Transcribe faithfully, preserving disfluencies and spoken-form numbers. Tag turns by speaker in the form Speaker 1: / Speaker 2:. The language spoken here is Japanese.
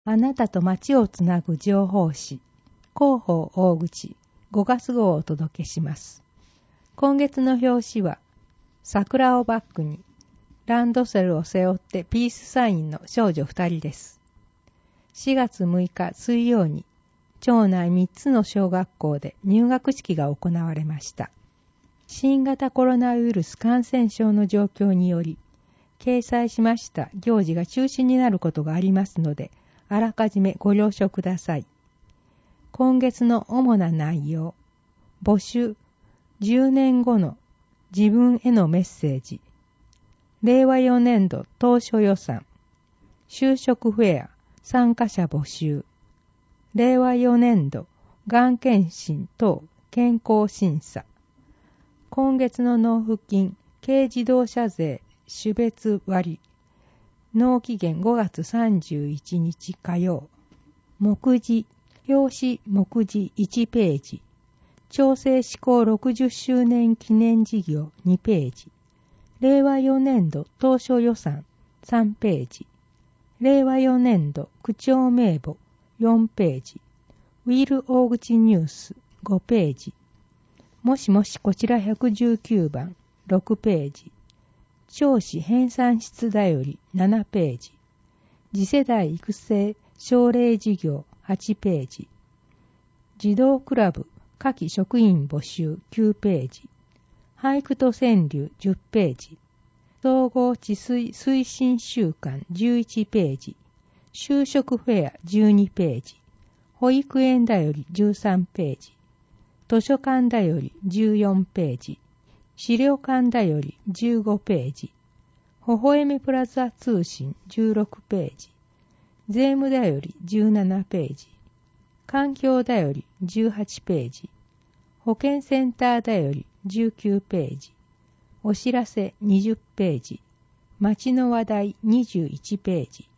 Speaker 1: あなたと街をつなぐ情報誌、広報大口ごがつ号をお届けします。今月の表紙は、桜をバックにランドセルを背負ってピースサインの少女二人です。しがつむいか水曜に、町内みっつの小学校で入学式が行われました。新型コロナウイルス感染症の状況により、掲載しました行事が中止になることがありますので、あらかじめご了承ください。今月の主な内容、募集、じゅうねんごの自分へのメッセージ、れいわよねんど当初予算、就職フェア参加者募集、れいわよねんどがん検診等健康審査、今月の納付金軽自動車税種別割、納期限ごがつさんじゅういちにち火曜、目次、表紙目次いちページ、調整施行ろくじゅっしゅうねん記念事業にページ、れいわよねんど当初予算さんページ、れいわよねんど区長名簿よんページ、ウィル大口ニュースごページ、もしもしこちらひゃくじゅうきゅうばんろくページ、町史編纂室だよりななページ、次世代育成奨励事業はちページ、児童クラブ夏季職員募集きゅうページ、俳句と川柳じゅっページ、総合治水推進週間じゅういちページ、就職フェアじゅうにページ、保育園だよりじゅうさんページ、図書館だよりじゅうよんページ、資料館だよりじゅうごページ、微笑みプラザ通信じゅうろくページ、税務だよりじゅうななページ、環境だよりじゅうはちページ、保健センターだよりじゅうきゅうページ、お知らせにじゅっページ、街の話題にじゅういちページ、